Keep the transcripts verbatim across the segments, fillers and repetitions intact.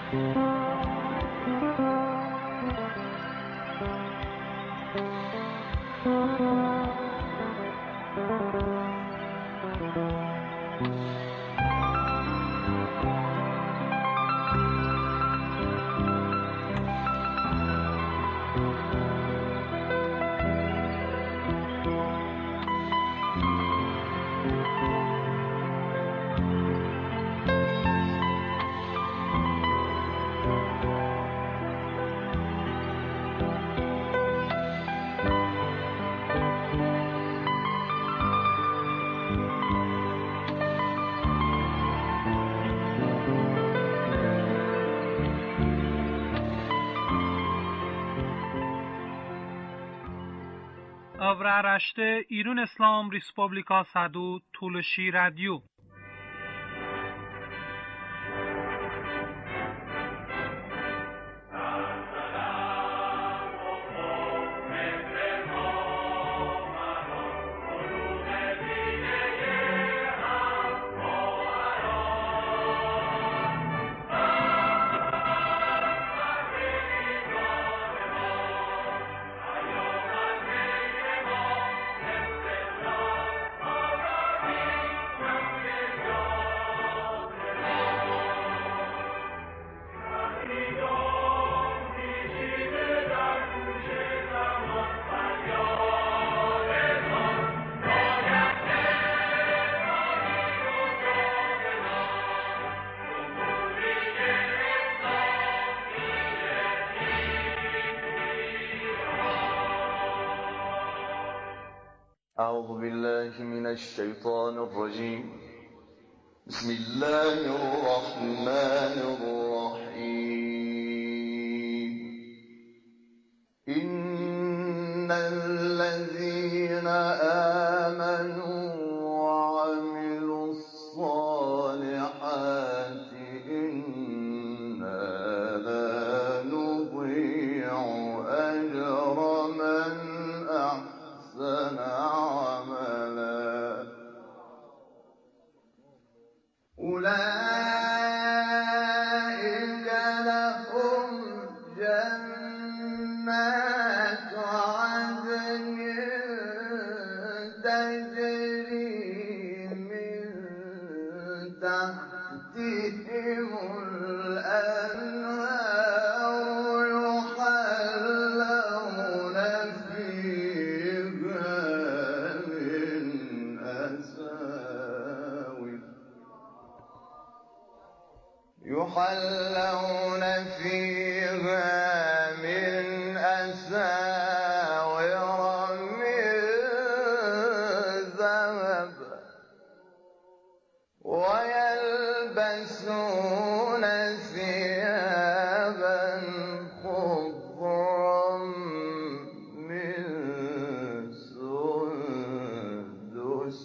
Avraaraşte İrun İslam Respublika Sadu Tuluşi Radyo. أعوذ بالله من الشيطان الرجيم. بسم الله الرحمن الرحيم. إن الذين آمنوا وعملوا الصالحات إنا لا نضيع أجر من أحسن عملا. أولئك لهم جنات عدن تجري من تحتهم الأنهار يحلون فيها من أساور يحلون فيها من أساور من ذهب ويلبسون ثيابا خضرا من سندس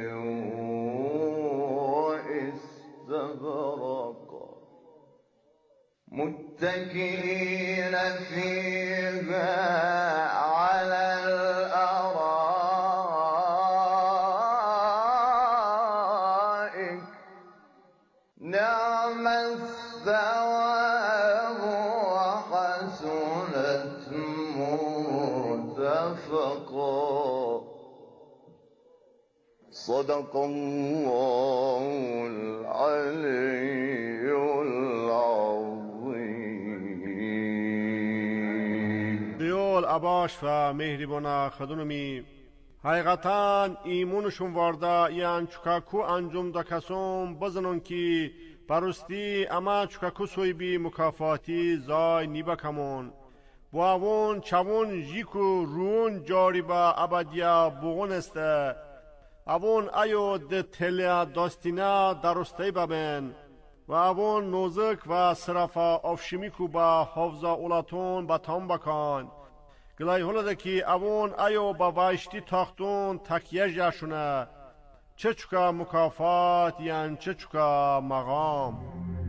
واستبرق متكئين فيها على الأرائك نعم الثواب وحسنت مرتفقا. صدق الله العلي العظيم. دیول اباش و مهربانا خدونمی حقیقتا ایمونشون وارده یان چکاکو انجام دا کسوم بزنون که برستی اما چکاکو سوی بی مکافاتی زای نیبا کمون باون چون جیکو رون جاری با ابدیا بغون استه اوون ایو ده تلیا داستینا درسته ببین و اوون نوزک و صرفا افشمیکو با حفظا اولاتون با تام بکن گلای هلده که اوون ایو با وایشتی تاختون تکیه جاشونه چه چکا مکافات یان چه چکا مقام.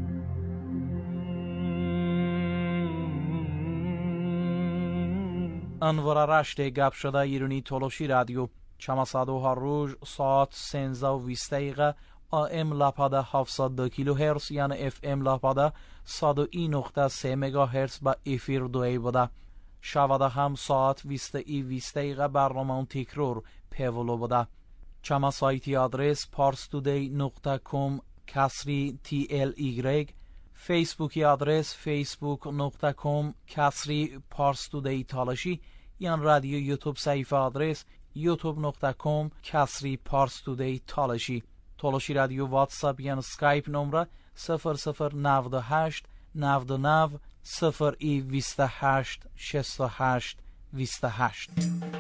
انوار رشته گپ شده ایرونی تولوشی رادیو چما سادو هر روز ساعت سنزه و ویست دقیقه آ ام لپاده هفتصد و دو کیلوهرتز یعنی اف ام لپاده صد و یک نقطه سه مگاهرتز با افیر دوی بوده. شواده هم ساعت بیست ای بیست دقیقه برنامه اون تکرار پیولو بوده. چما سایتی آدرس parstoday نقطه com کسری تی ال ایگرگ، فیسبوکی آدرس facebook نقطه com کسری parstoday تالشی، یان رادیو یوتیوب صفحه آدرس youtube نقطه com کسری parstoday تالشی. تالشی رادیو واتساپ یان سکایپ نمره صفر صفر نود و هشت نود و نه صفر ای بیست و هشت شصت و هشت بیست و هشت.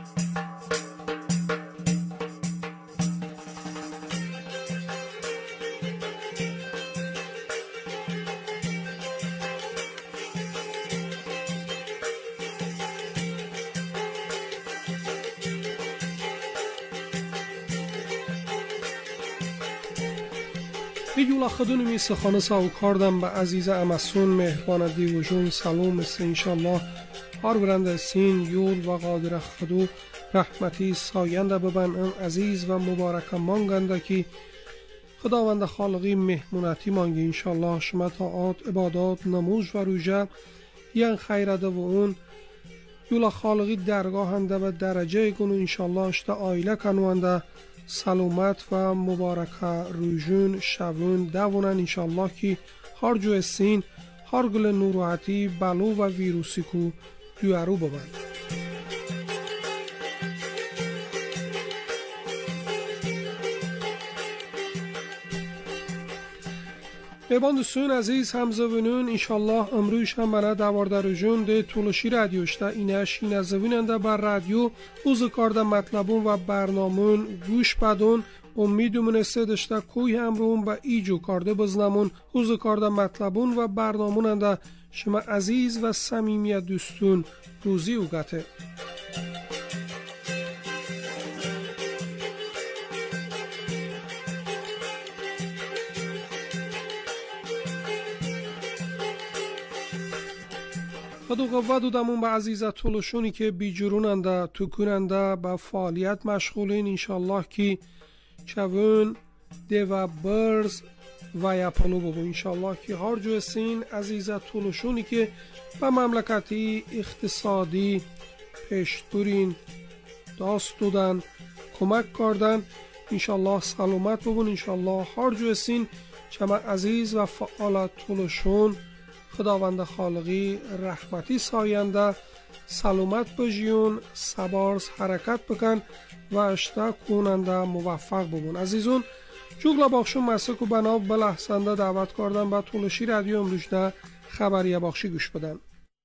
یولا خدون می سخانه ساو کردم به عزیز امسون مهربان دیوژون سلام است انشالله هر برنده سین یول و قادر خدو رحمتی ساینده ببن ام عزیز و مبارک مانگنده که خداوند خالقی مهمونتی مانگی انشالله شما طاعات عبادات نموز و روژه ین خیرده و اون یولا خالقی درگاهنده و درجه کنو انشالله اشتا آیله کنوانده سلامت و مبارکه روژون شوون دوونن انشالله که هر جو سین هر گل نوروحتی بلو و ویروسی کو دوارو ببند. میباند سون عزیز همزوینون انشالله امروز هم بنا دوارده روژون ده طولشی رادیوشتا اینه شین زویننده بر رادیو اوز کارده مطلبون و برنامون گوش بدون امیدومون استدشتا کوی همرون با ایجو کارده بزنمون اوز کارده مطلبون و برناموننده شما عزیز و صمیمیت دوستون روزی اوگته. خدو قوه دودمون به عزیزت طولشونی که بی جروننده تو کننده با فعالیت مشغولین انشالله که چون دیو برز و یپانو ببو انشالله که هر جو سین عزیزت طولشونی که به مملکتی اقتصادی پیشتورین داست دودن کمک کردن انشالله سلامت ببون انشالله هر جو سین چما عزیز و فعالت طولشون خداوند خالقی رحمتی ساینده سلامت بجیون سبارز حرکت بکن و اشتا کننده موفق ببون. عزیزون جوگلا باخشون مسک و بناب بلحسنده دعوت کردن با طولشی رادیو امروزنه خبریه باخشی گوش بدن.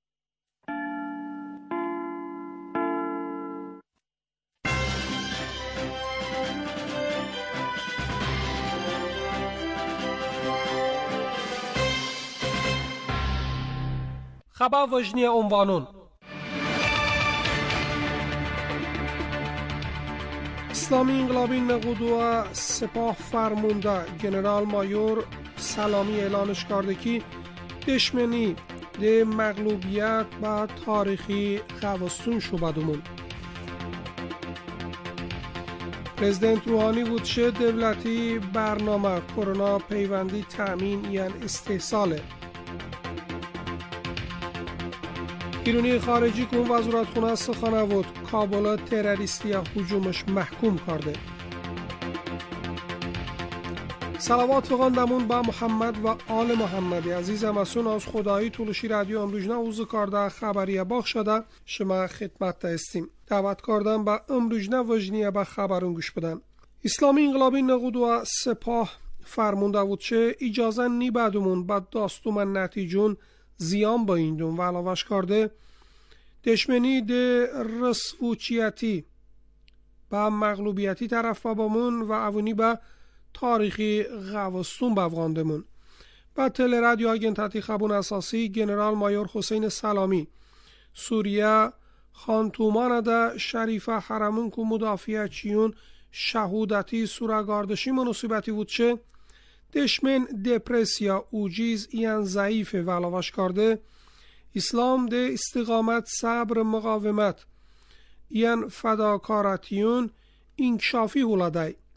خبر وجنی عنوانون اسلامی انقلابی نقودو سپاه فرمونده جنرال مایور سلامی اعلانش کرده که دشمنی ده مغلوبیت با تاریخی خوستون شبادمون. پرزیدنت روحانی بودشه دولتی برنامه کرونا پیوندی تأمین یعنی استحصاله. ایرانی خارجی کن وزارت خونه سخنه بود کابل تروریستی هجومش محکوم کرده. صلوات بخواندمون با محمد و آل محمدی عزیز مسون از خدایی طولشی رادیو امروزنه اوز کرده خبریه باخ شده شما خدمت هستیم. دعوت کردن با امروزنه وجنیه با خبرون گوش بدن. اسلامی انقلابی نقود و سپاه فرمونده بود چه اجازه نی بعدمون بعد داستومن نتیجون زیان با این دون و علاوش کرده دشمنی ده رسوچیتی با مغلوبیتی طرف بابامون و اوونی با تاریخی غوستون بافغاندمون. با تل رادیو آگنتاتی خبون اساسی جنرال مایور حسین سلامی سوریه خانتومان ده شریفه حرمون که مدافع چیون شهودتی سورگاردشی منصیبتی بود چه دشمن دپرسیا اوجیز این ضعیف و علاوش کرده اسلام ده استقامت صبر مقاومت این فداکارتیون انکشافی هولادای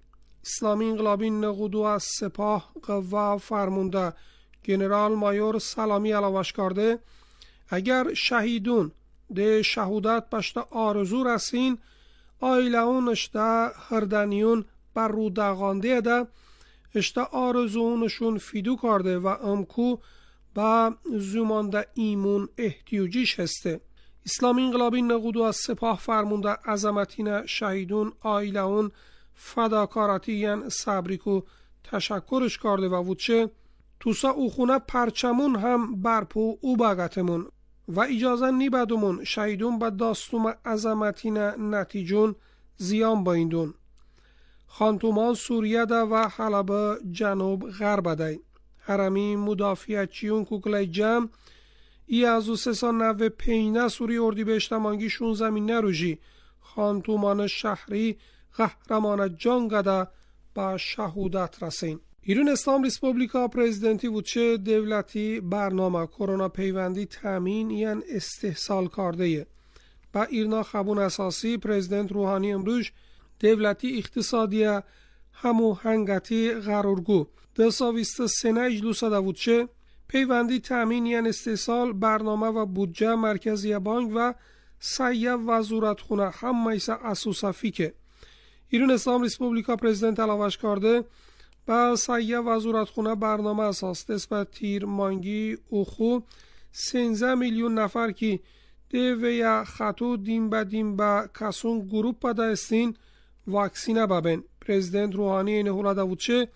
اسلامی انقلابی نقودو از سپاه قوا فرمونده گنرال مایور سلامی علاوش کرده اگر شهیدون ده شهودت پشت آرزو رسین آیلهون اشته هردنیون بر رو دغانده ده اشته آرزوونشون فیدو کرده و امکو با زمانده ایمون احتیاجیش هسته. اسلامی انقلابی نقودو از سپاه فرمونده عظمتین شهیدون آیلهون فداکاراتی ین صبریکو تشکرش کرده و وچه توسا او خونه پرچمون هم برپو او باگتمون و اجازه نیبدومون شهیدون با داستوم عظمتین نتیجون زیان بایندون. خانتومان سوریه ده و حلب جنوب غرب ده. هرمی مدافعچیون کوکلای جم ای از او سه سا نوه پینه سوری اردی بشتمانگی شون زمین نروژی خانتومان شهری قهرمان جنگ ده با شهودت رسین. ایران اسلام ریسپوبلیکا پرزیدنتی وچه دولتی برنامه کرونا پیوندی تامین یان استحصال کرده با ایرنا خبون اساسی پرزیدنت روحانی امروز دولتی اقتصادی همو هنگتی قرارگو دساویست سنه اجلوسا دا وچه پیوندی تامین یان استحصال برنامه و بودجه مرکزی بانک و سایه وزارت خونه هم میسا اسوسا فیکه. ایران اسلام ریسپوبلیکا پرزیدنت علاوش کرده با سایه وزارت خونه برنامه اساس دست تیر مانگی اوخو سینزده میلیون نفر کی دیویا خطو دیم با دیم با کسون گروپ پده استین واکسینه ببین. پرزیدنت روحانی این حوله داوچه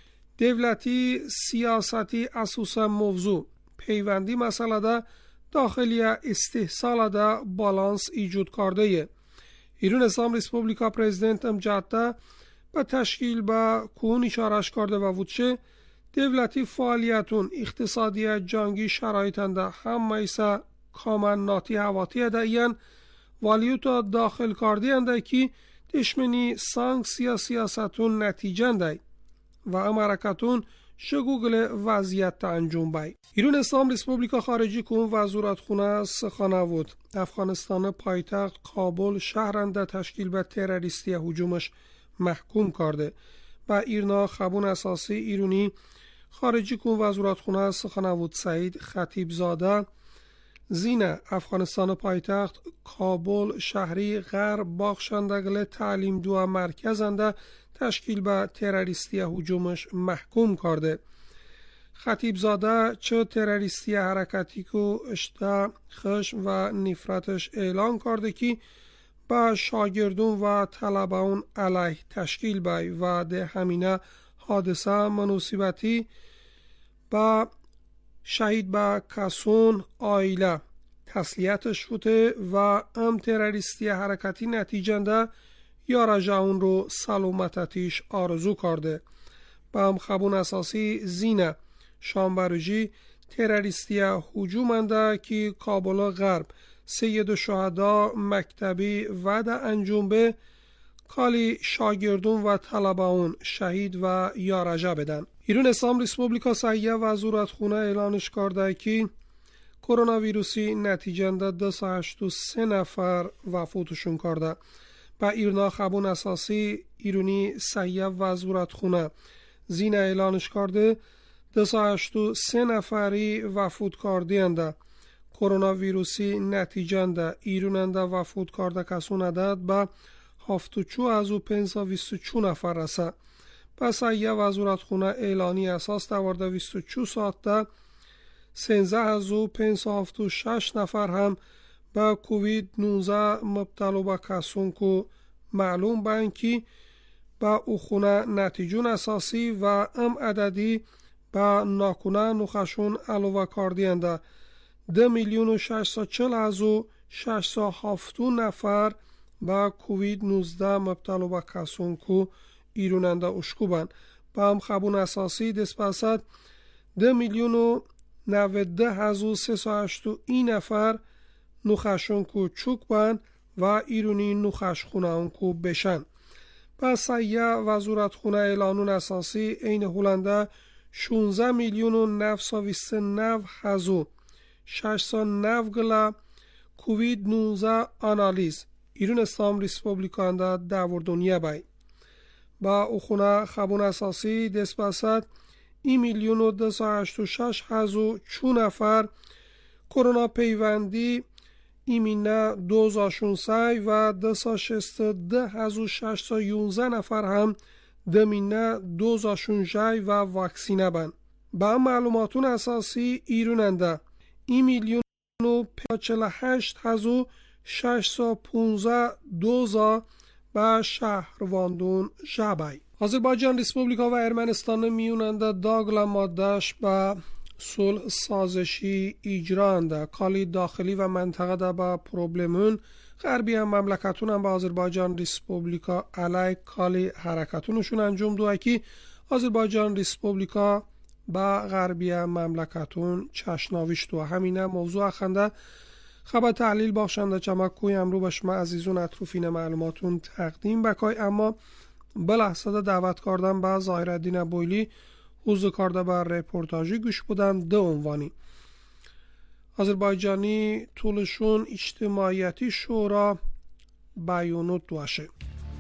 دولتی سیاستی اساسا موضوع پیوندی مسئله ده داخلی استحصال ده بالانس ایجود کرده. ایران اسلام ریسپوبلیکا پرزیدنت امجاده با تشکیل با کون اشارش کرده و وچه دولتی فعالیتون اقتصادی جنگی شرایطنده هم میسا کامن ناتی حواتی ده این والیوتا داخل کرده انده که دشمنی سانکسیا سیاستون نتیجه ده و امرکتون شگوگل وضعیت انجام بای. ایران اسلام ریسپوبلیکا خارجی کون وزارت خونه سخانه بود افغانستان پایتخت کابل شهرنده تشکیل به تروریستی هجومش محکوم کرده. با ایرنا خبون اساسی ایرانی خارجی کون وزارت خونه سخانه بود سعید خطیب زاده زینه افغانستان پایتخت کابل شهری غرب باخشندگل تعلیم دو مرکزنده تشکیل به تروریستی هجومش محکوم کرده. خطیب زاده چه تروریستی حرکتی که اشته خش و نفرتش اعلان کرده که با شاگردون و طلبان علیه تشکیل بای و ده همینه حادثه مناسبتی با شهید با کسون آیله تسلیتش شده و ام تروریستی حرکتی نتیجنده یا رجعون رو سلامتتیش آرزو کرده. با هم خبون اساسی زینه شامبروجی تروریستی هجومنده که کابل غرب سید شهدا مکتبی و ده انجام به کالی شاگردون و طلباون شهید و یارجه بدن. ایران اسلام ریسپوبلیکا سایه وزارت خونه اعلانش کرده که کرونا ویروسی نتیجنده دو سه هشت و سه نفر وفاتشون کرده. با ایرنا خبون اساسی ایرانی سایه وزارت خونه زین اعلانش کرده دو سه هشت و سه نفری وفات کرده انده. کرونا ویروسی نتیجنده ایراننده وفات کرده کسون عدد با هفت و چو از او پنج و بیست و چو نفر رسه. پس ایه وزارت خونه اعلانی اساس دوارده بیست و چو ساعت ده سینزده از او پنج و هفت و شش نفر هم با کووید نوزده مبتلا به کسون که معلوم بین که با او خونه نتیجون اساسی و ام عددی با ناکونه نخشون علاوه کردینده ده میلیون و ششصد و چهل از او ششصد و هفت نفر با کووید نوزده مبتلا به کسون که ایراننده اشکوبن. با هم خبون اساسی دست پسد ده میلیون و نوده از او سه سو هشت و این نفر نخشون که چوک بن و ایرانی نخش خونه اون که بشن. پس ایه وزارت خونه اعلانون اساسی این هولنده شانزده میلیون و نفس و بیست نو هزو ششصد و نو گلا کووید نوزده آنالیز ایران اسلام ریسپوبلیکانده دور دنیا بای. با اخونه خبون اساسی دست بسد ای میلیون و ده سا هشت و شش هزو چو نفر کرونا پیوندی ایمینه دوزاشون سای و ده سا شست ده هزو شش سا یونزه نفر هم دمینه دوزاشون جای و واکسینه بند. با معلوماتون اساسی ایروننده ای میلیون و چل هشت هزو شش سا پونزه دوزا با شهرواندون جابای. آذربایجان ریسپوبلیکا و ارمنستان میوننده داگلا مادش با صلح سازشی اجرانده کالی داخلی و منطقه ده با پروبلمون غربی هم مملکتون هم با آذربایجان ریسپوبلیکا علی کالی حرکتونشون انجام دو اکی آذربایجان ریسپوبلیکا با غربی هم مملکتون چشناویش دو همینه موضوع اخنده خبر تحلیل بخشنده چمکوی امرو به شما عزیزون اطروفین معلوماتون تقدیم بکای اما بلحظه دعوت کردن به ظاهرالدین بویلی حضور کرده بر رپورتاجی گوش بودن دو عنوانی آذربایجانی طولشون اجتماعیتی شورا بیانات دواشه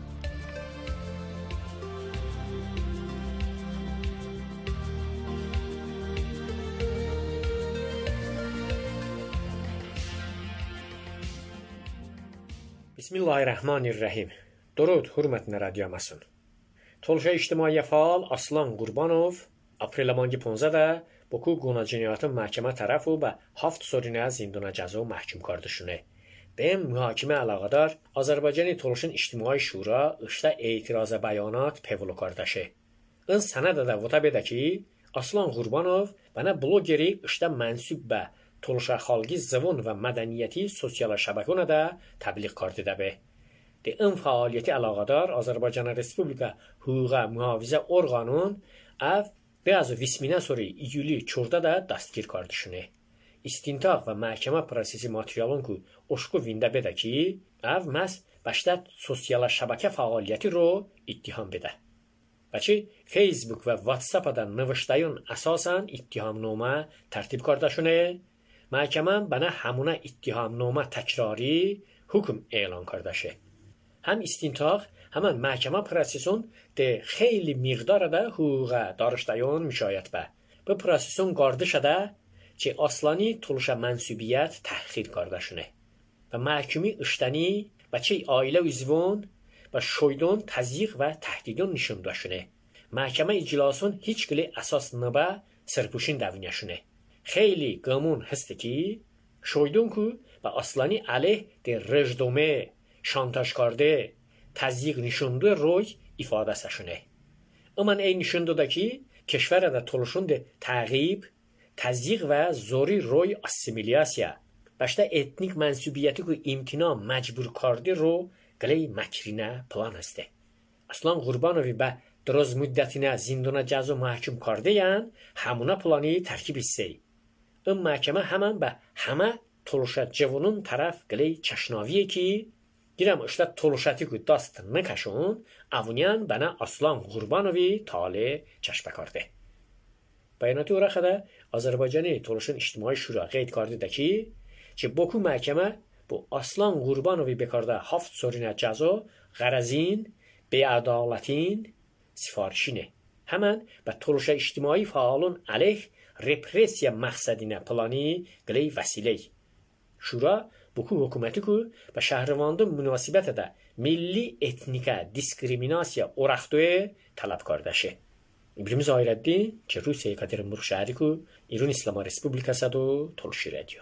Bismillahirrahmanirrahim. Durud, hürmetli radyomasın. Tolşa İctimai Faal Aslan Qurbanov aprel مانگی پانزده بکو گناه جنایات محکمه طرف و به هفت سورینه از زندان جزا محکوم کرده شونه. به این محاکمه علاقه دار آذربایجان تولشن اجتماعی شورا اشتا اعتراض بیانات پولو کرده شه. این سنده ده وطا بده که Aslan Qurbanov bana blogeri اشتا منصوب به تولشا خالگی زبان و مدنیتی سوسیال شبکونه ده تبلیغ کرده ده به. ده این فعالیتی علاقه دار آذربایجان ریسپوبلیکا حقوق محافظه ارگانون اف به از ویسمینه سوری ایولی چورده ده دستگیر کرده شونه. استینتاق و محکمه پروسسی ماتریالون که اشکو وینده بده که اف مس باشد سوسیال شبکه فعالیتی رو اتهام بده. بچه فیسبوک و واتساپ دا نوشتایون اساساً اتهام نامه ترتیب کرده شونه. محکمه بنا همونه اتهام نامه تکراری حکم اعلان کرده شه. هم استینتاق همان محکمه پروسسون ده خیلی مقدار ده حقوق دارشتایون میشاید به. به پروسسون گارده شده چه اصلانی طولش منصوبیت تحقیر کرده شونه. و محکمی اشتنی بچه آیله و زبون و شویدون تزیق و تهدیدون نشون داشونه. محکمه اجلاسون هیچ گلی اساس نبا سرپوشین دوینه شونه. خیلی گمون هسته که شویدون که با اصلانی علیه ده رجدومه شانتاج کرده تزیق نشونده روی ifade سشونه. اما این نشونده ده که کشور ده طولشون ده تعقیب، تزیق و زوری روی اسیمیلیاسیا باشده اتنیک منصوبیتی که امتنا مجبور کرده رو گلی مکرینه پلان هسته. Aslan Qurbanov به دراز مدتینه زندان جزا محکوم کرده یان همونه پلانی ترکیب ایستی. این محکمه همان به همه طولشت جوانون طرف گلی چشناویه که گیرم اشتا طولشتی که دست نکشون اونیان بنا Aslan Qurbanovی تاله چشپه کرده. بیاناتی او را خدا آذربایجانی طولشن اجتماعی شورا قید کرده ده که چه بکو محکمه با Aslan Qurbanovی بکرده هفت سورینه جزا غرزین بی‌عدالتین سفارشینه. همان به طولش اجتماعی فعالون علیه رپرسیا مقصدینه پلانی گلی وسیله. شورا بکو حکومتی که به شهرواندون مناسبت ده ملی اتنیکا دیسکریمیناسیا اورختوه طلب کرده شه. İbrahim Zahirəddin, ki Rusiya Yekaterinburg şəhəri ku, İran İslam Respublikası do Tolşi Radio.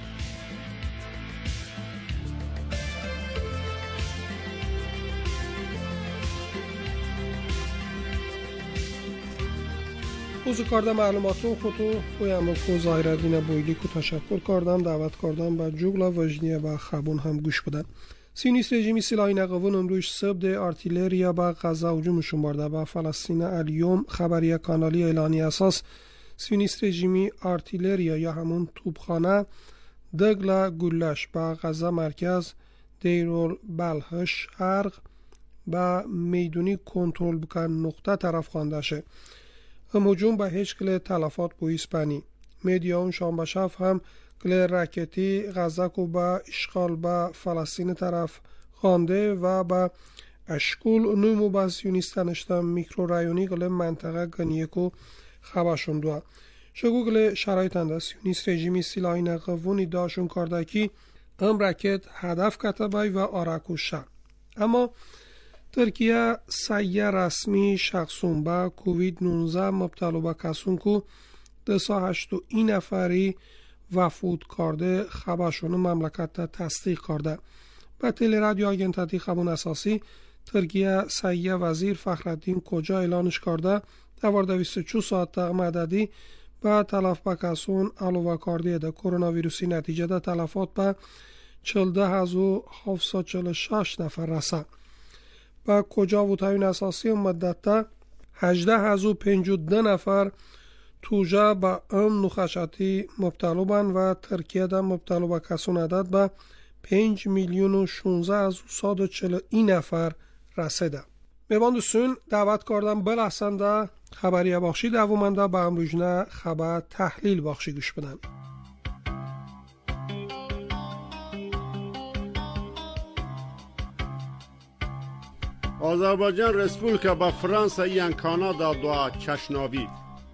حضور کردم معلوماتون خودتو بایم که ظاهرالدین بویلی کو تشکر کردم دعوت کردم با جوگلا وجنیه و خبون هم گوش بدن. سیونیست رژیمی سلاحی نقوون امروز صبح ده آرتیلریا با غزه هجومشون برده با فلسطین الیوم خبری کانالی اعلانی اساس سیونیست رژیمی آرتیلریا یا همون توپخانه دگلا گلش با غزه مرکز دیرول بلخش شرق با میدونی کنترل بکن نقطه طرف خوانده شه. هم هجوم به هیچ کل تلفات بو اسپانی. میدیاون شام به شف هم کل راکتی غزه کو با اشغال با فلسطین طرف خوانده و با اشکول نومو باسیونیستانشتم میکرورایونی گل منطقه گنیکو خباشون دوا. شگوگل شرایطنده سیونیست رژیمی سیلاین قوونی داشون کاردکی ام راکت هدف کتبای و آراکوشا. اما ترکیه سایه رسمی شخصون با کووید نوزده مبتلا به کسون کو دسا هشتو این نفری وفود کرده خبرشون مملکت تصدیق کرده. به تل رادیو آگنتاتی خبون اساسی ترکیه سایه وزیر فخرالدین کجا اعلانش کرده دوار دویست و چو ساعت تق مددی به تلف به کسون علاوه کرده ده کرونا ویروسی نتیجه ده تلفات به چهلده هزار هفتصد و چهل و شش نفر رسه. با کجا و تاین اساسی مدت تا هجده هزار و پنجاه و دو نفر توجه با ام نخشتی مبتلا بند و ترکیه ده مبتلا به کسون عدد به پنج میلیون و شانزده هزار و صد و چهل و یک نفر رسیده. میباند سون دعوت کردم بلحسنده خبری بخشی دوامنده به امروجنه خبر تحلیل بخشی گوش بدن. آذربایجان رسپولیکا با فرانسه یان کانادا دو چشناوی.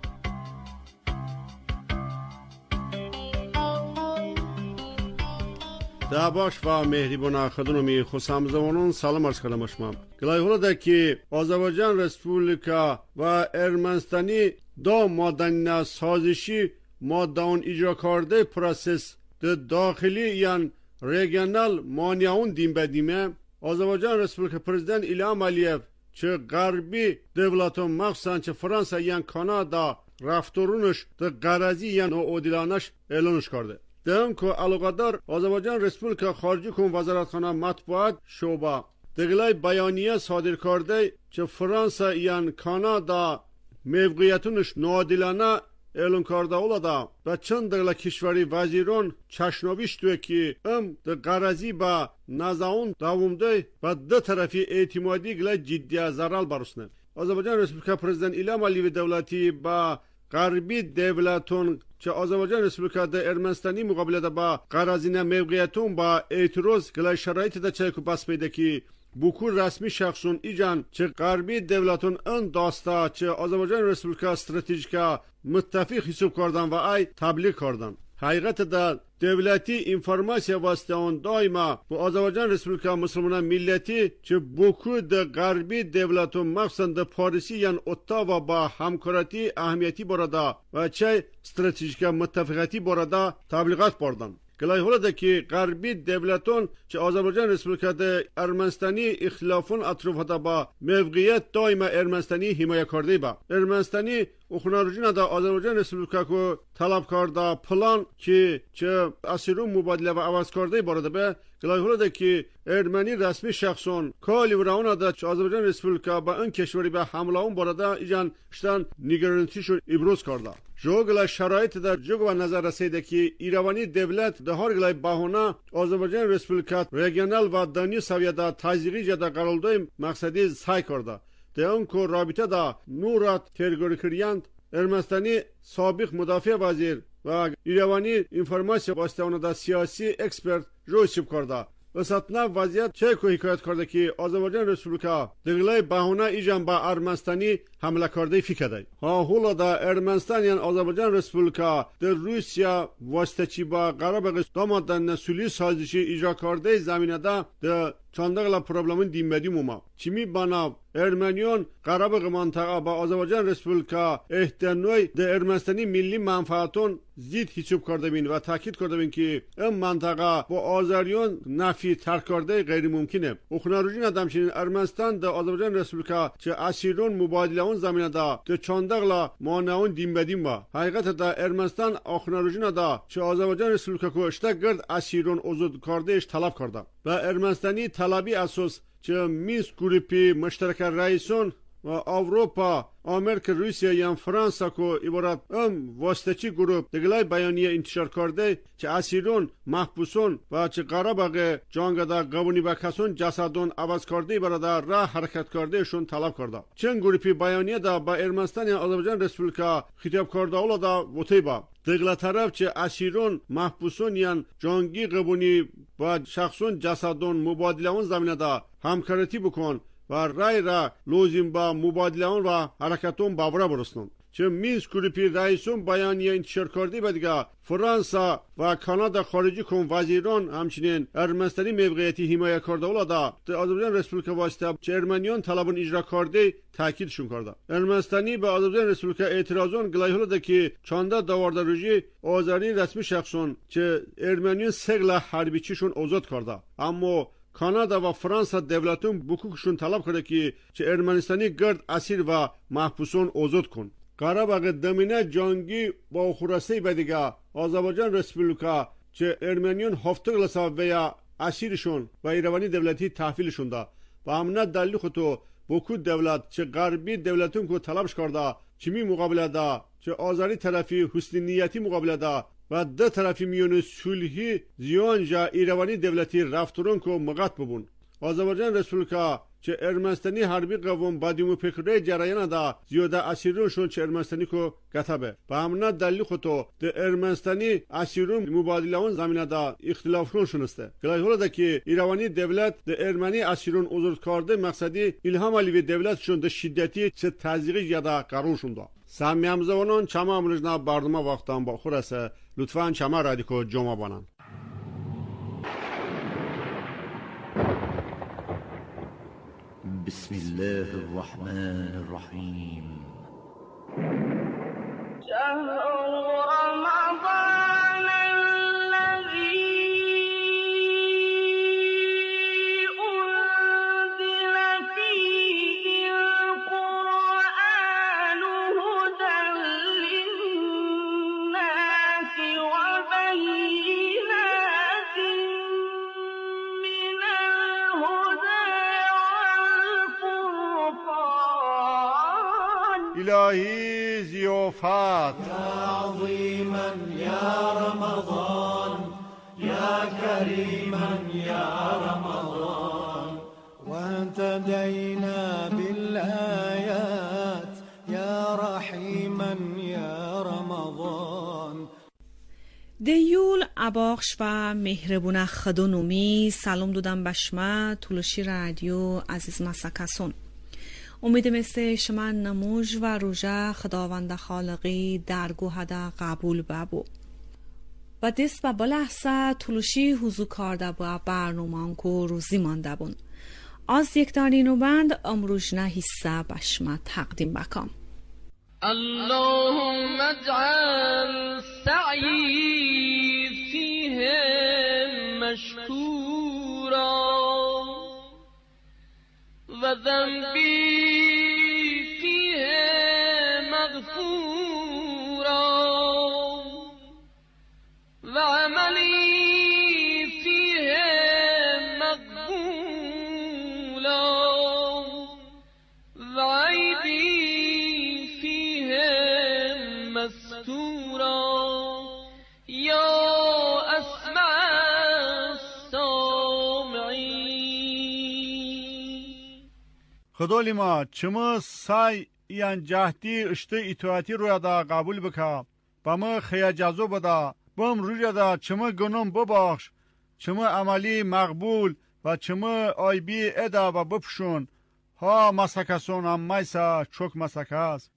دعواش و مهربان خدمتی خوشامزمانان سلام عرض کنم شما. گلای هوله که آذربایجان رسپولیکا و ارمنستانی دو مادن سازشی مادون اجرا کرده پروسس داخلی یان ریجنال مانیاون دیم بدیمه آذربایجان رسپولیکا پرزیدنت ایلهام علیف چه غربی دولتون مخصوصا چه فرانسه یان کانادا رفتارونش ده غرضی یان عادلانش اعلانش کرده. دهم که علاقه‌دار آذربایجان رسپولیکا خارجی کن وزارتخانه مطبوعات شعبه دگلای بیانیه صادر کرده چه فرانسه یان کانادا موقعیتونش ناعادلانه اعلان کرده اولاده و چند دگل کشوری وزیران چشناویش توی که ام ده غرضی با نزاون دوامده و ده طرفی اعتمادی گلای جدی ضرر برسنه. آذربایجان رسپولیکا پرزیدنت ایلهام علیف دولتی با غربی دولتون چه آذربایجان رسپولیکا ده ارمنستانی مقابله ده با غرضینه موقعیتون با اعتراض گلای شرایط ده چه که بس پیده که بکور رسمی شخصون ایجان چه غربی دولتون ان داستا چه آذربایجان رسپولیکا استراتژیکا متفق حساب کردن و ای تبلیغ کردن. حقیقت ده دولتی انفرماسیا واسطه اون دائما با آذربایجان رسپولیکا مسلمان ملتی چه بکور ده غربی دولتون مخصوصا ده پاریسی یان اتاوا با همکارتی اهمیتی برادا و چه استراتژیکا متفقیتی برادا تبلیغات بردن. گلای هوله که غربی دولتون چه آذربایجان رسپولیکا ده ارمنستانی اختلافون اطرافتا با موقعیت دائما ارمنستانی حمایت کرده با ارمنستانی اخناروجین ده آذربایجان رسپولیکا کو طلب کرده پلان که چه اسیرون مبادله و عوض کرده بارده به گلای هوله که ارمنی رسمی شخصون کالی و راون ده چه آذربایجان رسپولیکا با این کشوری به حمله اون بارده ایجان شدن نگرانتیشون ابراز کرده. جوگل شرایط در جوگ و نظر رسیده که ایرانی دولت ده هر گلای بهونه آذربایجان رسپولیکا ریجنال و دانی سویه ده تازیقی جدا قرالدای مقصدی سعی کرده. ده اون که رابطه ده نورات ترگوری کریاند ارمنستانی سابق مدافع وزیر و ایرانی انفرماسیا واسطه اون ده سیاسی اکسپرت روشیب کرده. وسطنا وضعیت چه که حکایت کرده که آذربایجان رسپولیکا دگلای بهونه ایجان با ارمنستانی حمله کرده فکرده. ها هولا دا ارمنستان یان آذربایجان رسپولیکا در روسیا واسطه چی با قرار دامادن سولی سازشی اجرا کرده زمینه دا در چندقل پروبلمون دیمبدی موما. چیمی بنا ارمنیون قرار منطقه با آذربایجان رسپولیکا احتنوی در ارمنستانی ملی منفعتون زید حساب کرده بین و تاکید کرده بین که این منطقه با آذریون نفی ترک کرده غیر ممکنه. اخناروجین ادمشین ارمنستان در آذربایجان رسپولیکا چه اسیرون مبادله اون زمینه دا ده چندقلا مانعون دیم بدیم با حقیقت دا ارمنستان اخناروجین دا چه آذربایجان رسپولیکا کو اشتا گرد اسیرون ازود کردهش طلب کرده و ارمنستانی طلبی اساس چه مینسک گروپی مشترک رئیسون و اروپا امریکا روسیه یا فرانسه کو عبارت ام واسطچی گروپ دگلای بیانیه انتشار کرده چه اسیرون محبوسون و چه قرابق جانگدا قبونی با کسون جسدون عوض کرده برادر راه حرکت کرده شون طلب کرده. چند گروپی بیانیه دا با ارمنستان یا آذربایجان رسپولیکا خطاب کرده اولا دا وطیبا دگلا طرف چه اسیرون محبوسون یا جانگی قبونی با شخصون جسدون مبادله اون زمینه دا همکارتی بکن و رای را لازم با مبادله آن و حرکتون باوره برسنن. چه مینسک گروپی رئیسون بیانیه انتشار کرده و دیگه فرانسه و کانادا خارجی کن وزیران همچنین ارمنستانی موقعیتی حمایه کرده ولادا در آذربایجان رسپوبلیکا واسطه چه ارمنیان طلبون اجرا کرده تاکیدشون کرده. ارمنستانی به آذربایجان رسپوبلیکا اعتراضون گلای هلده که چانده داورده روژی آذری رسمی شخصون چه ارمنیان سگل حربی چیشون آزاد کرده. اما کانادا و فرانسه دولتون بکوکشون طلب کرده که چه ارمنستانی گرد اسیر و محبوسون آزاد کن. قرابق دمینه جنگی با خراسان بدیگه آذربایجان رسپوبلیکا چه ارمنیان هفته گلسا و یا اسیرشون و ایروانی دولتی تحویلشون ده و همونه دلیل خودتو بکو دولت چه غربی دولتون که طلبش کرده چه می مقابله ده چه آذری طرفی حسن نیتی مقابله ده و ده طرفی میون صلحی زیان جا ایروانی دولتی رفتارون که مقاط ببون. آذربایجان رسپوبلیکا چه ارمنستانی حربی قوم بدیمو فکره جریان دا زیاده اسیرونشون چه ارمنستانی کو گتبه و همونه دلیل خودتو ده ارمنستانی اسیرون مبادله اون زمینه دا اختلافشون شنسته. گلای هولا دا که ایروانی دولت ده ارمنی اسیرون ازرد کرده مقصدی الهام علیوی دولتشون ده شدتی چه تزیقی یادا قرارشون دا. سمی همزوانان چما امروزنا برنامه وقتان با خورسه لطفاً چما رادیکو جمع بانن. بسم الله الرحمن الرحيم. شهر رمضان الذي أنزل فيه القرآن هدى للناس وبينات من الهدى إلهي زيوفات يا عظيما يا رمضان يا كريما يا رمضان واهتدينا بالآيات يا رحيما يا رمضان. دیول اباخش و مهربونه خدونومی سلام دودم بشما تولشی رادیو عزیز مسکسون. امیدم است شما نموج و روژه خداوند خالقی درگوهده قبول ببو و دست به بلحظه تلوشی حضور کرده با برنامه کو روزی مانده بون. از یک دارینو بند امروز نه حصه بشما تقدیم بکم. اللهم اجعل سعی فیه مشکورا و ذنبی خدای ما چما سای یان جهتی اشته اطاعتی روی دا قبول بکا با ما خیا جزو بدا بام روی دا چما گنام ببخش چما عملی مقبول و چما آیبی ادا و بپشون ها مسکسون هم مایسا چوک مسکس.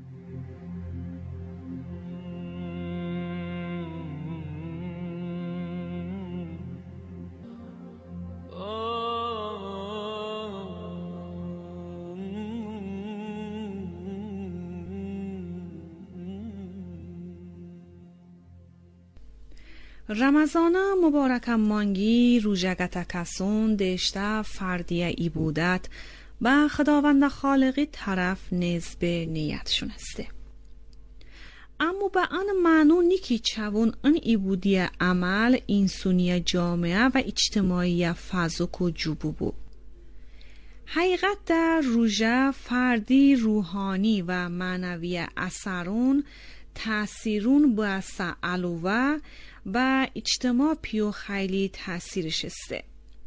رمضان مبارک مانگی روژگت کسون دشته فردیه ای بودت و خداوند خالقی طرف نزب نیت شونسته. اما به آن معنی نیکی چون ان ای بودی عمل انسانی جامعه و اجتماعی فزوک و جبوبو. حقیقت در روژه فردی روحانی و معنوی اثرون تأثیرون با سعلوه و اجتماع پیو خیلی تأثیرش استه.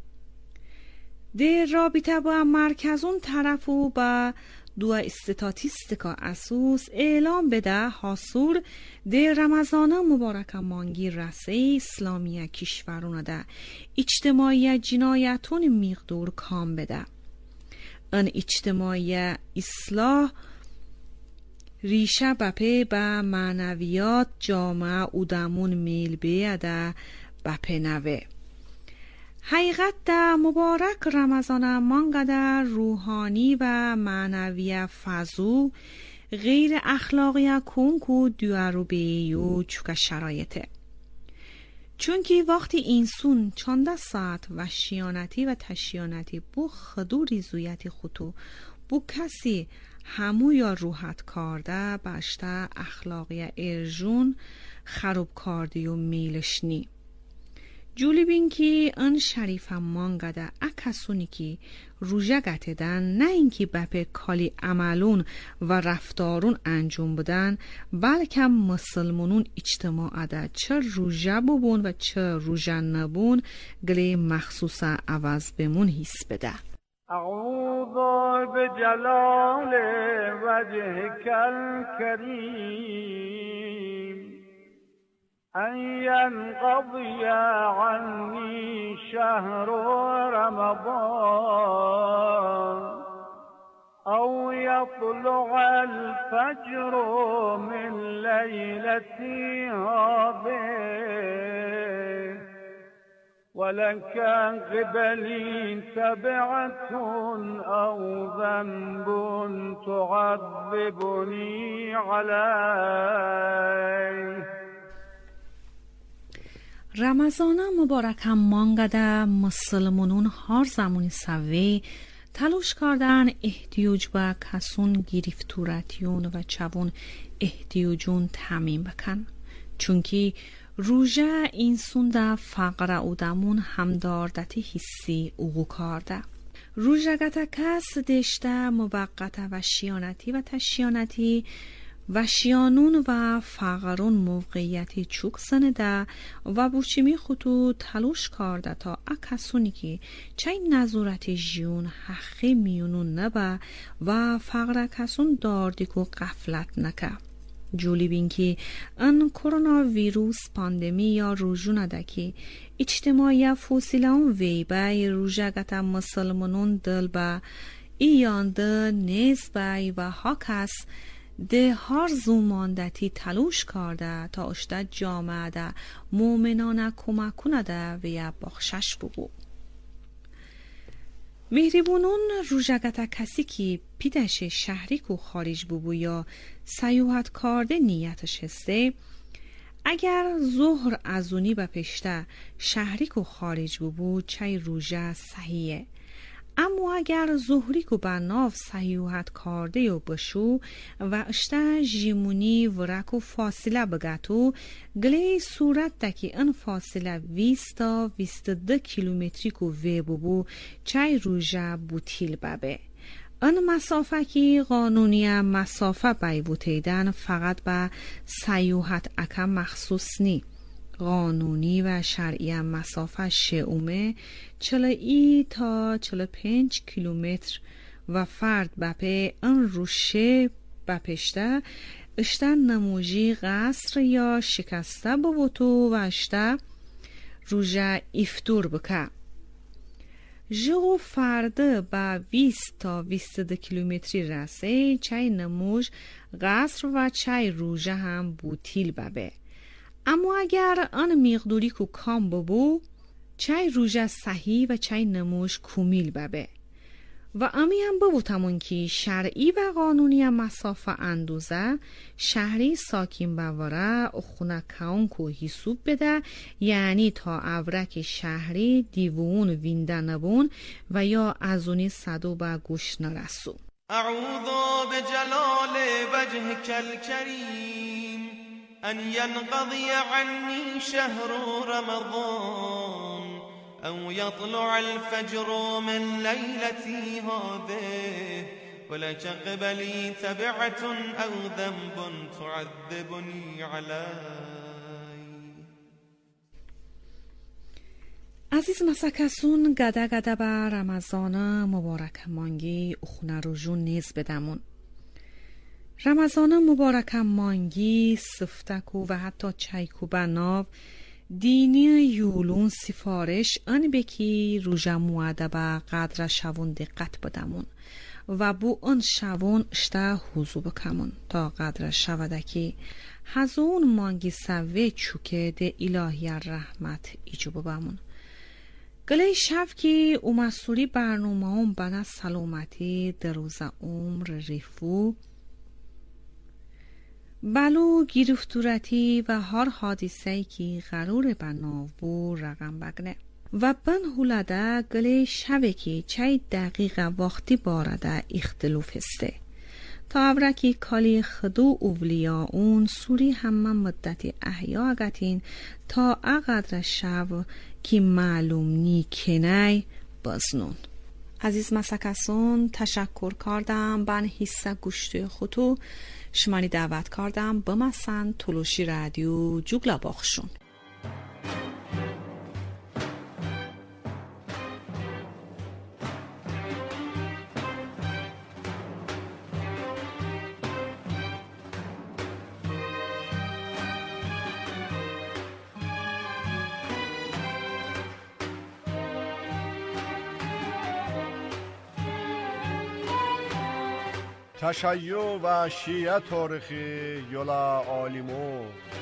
در رابطه با مرکزون طرفو با دو استاتیستیکا اسوس اعلام بده حاصل در رمضان مبارک مانگی رسه اسلامی کشورون ده اجتماعی جنایتون مقدور کام بده ان اجتماعی اصلاح ریشه بپه به معنویات جامعه اودمون میل بیاده بپه نوه. حقیقت ده مبارک رمضان مانقدر روحانی و معنوی فضو غیر اخلاقی کنکو دوارو بیو چوک شرایطه. چونکی وقتی اینسون چانده ساعت و شیانتی و تشیانتی بو خدو ریزویتی خودو بو کسی همو یا روحت کارده باشته اخلاقی ارجون خروب کردی و میلشنی. جولی بین که ان شریف مانگده اکسونی که روژه گتدن نه اینکه بپه کالی عملون و رفتارون انجام بدن بلکه مسلمانون اجتماع ده چه روژه ببون و چه روژه نبون گلی مخصوص عوض بمون حس بده. اعوذ بجلال وجهك الكريم أن ينقضي عني شهر رمضان أو يطلع الفجر من ليلتي هذه ولك قبلي تبعة أو ذنب تعذبني عليه. رمضان مبارک هم مانگده مسلمانون هر زمانی سوی تلاش کردن احتیاج به کسون گریفتورتیون و چبون احتیاجون تامین بکن. چونکی روژه اینسون ده فقر اودمون همداردتی حسی اوگو کرده. روژه گتا کس دشته موقت و شیانتی و تشیانتی و شیانون و فقرون موقعیتی چوک سنده و بوچیمی خودو تلوش کرده تا اکسونی که چای نظورتی جیون حقی میونون نبا و فقر کسون داردی که غفلت نکه. جولی بین که ان کرونا ویروس پاندمی یا روژونه ده که اجتماعی فوسیلان وی بای روژه گتا مسلمانون دل با ایان ده نیز بای و حاکس ده هر زوماندتی تلوش کرده تا اشته جامعه ده مومنانه کمک کنده و یا بخشش ببو. مهربونون روژگتا کسی که پیدش شهری کو خارج ببو یا سیاحت کرده نیتش هسته، اگر ظهر ازونی به پشته شهری کو خارج ببو چای روژه صحیحه. اما اگر ظهری کو بناف سیاحت کرده یا بشو و اشته جیمونی ورک و فاصله بگتو گلی صورت دکی ان فاصله ویستا ویست ده کیلومتری کو وی ببو چای روژه بوتیل ببه. ان مسافه کی قانونی مسافه بای بوتیدن فقط به سیاحت اکم مخصوص نی. قانونی و شرعی مسافه شعومه چل ای تا چل پنج کیلومتر و فرد بپه ان روشه بپشته اشته نموجی قصر یا شکسته ببوتو و اشته روژه افتور بکه. جو فرده با بیست تا بیست دو کیلومتری رسه چای نموج قصر و چای روژه هم بوتیل ببه. اما اگر آن مقدوری کو کام ببو چای روژه صحیح و چای نموش کومیل ببه و امی هم ببوتمون که شرعی و قانونی مسافه اندوزه شهری ساکین بواره خونه کون کو حسوب بده، یعنی تا اورک شهری دیوون وینده نبون و یا ازونی صدو با گوش نرسو. اعوذ بجلال وجهك الكريم أن ينقضي عني شهر رمضان أو يطلع الفجر من ليلتي هذه ولك قبلي تبعة أو ذنب تعذبني عليه. عزیز مسکسون گده گده با رمضان مبارک مانگی اخونه رو جون نیز بدمون. رمضان مبارک مانگی سفتکو و حتی چایکو بناو دینی یولون سفارش ان بکی روژه معدبه قدر شوون دقت بدمون و بو اون شوون اشته حضو بکمون تا قدر شودکی هزون مانگی سوه چوکه ده الهی رحمت ایجو ببمون. گله شب که او مسئولی برنامه هم بنا سلامتی در روز عمر ریفو بلو گرفتورتی و هر حادثه‌ای که قرار بناو رقم بگنه و بن هولده گله شبه که چای دقیقه وقتی بارده اختلاف هسته تا ابرکی کالی خدو اولیا اون سوری همه مدت احیا اگتین تا اقدر شب که معلوم نی کنای بزنون. عزیز مسکسون تشکر کردم بن حصه گوشت خودو شمانی دعوت کردم بمسن تلوشی رادیو جوگلا باخشون. تشیع و شیعه تاریخی یولا عالمو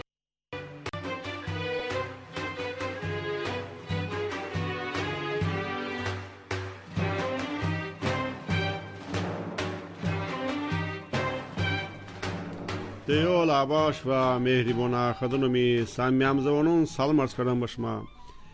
دیول عباش و مهربان خدمتی سامی همزبانان سلام عرض کردم به شما